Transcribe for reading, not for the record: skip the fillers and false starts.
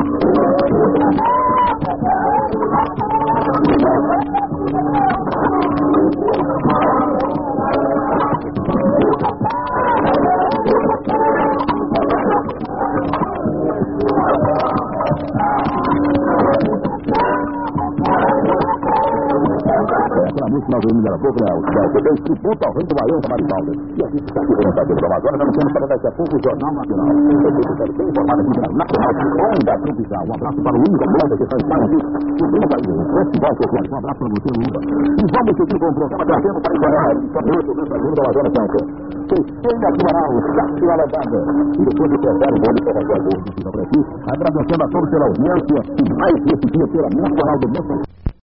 Nós vimos agora há pouco, né? Você tem tributo ao rei do Baião da Maribalda. E aqui está aqui o Estado do Amazonas, nós temos para daqui a pouco o Jornal Nacional. Eu bem informado aqui na Nacional, onda tropical. Um abraço para o Inca Moda, que está em Espanha aqui. O Festival Popular. Um abraço para você, Lula. E vamos seguir com o programa trazendo para encerrar. Caminhoto do Brasil da Amazonas, Franca. Terceira Plural, Sácio Alabada. E depois de cortar o bolo para fazer a bolsa aqui. Agradecendo a todos pela audiência e mais esse dia pela Nacional do Brasil.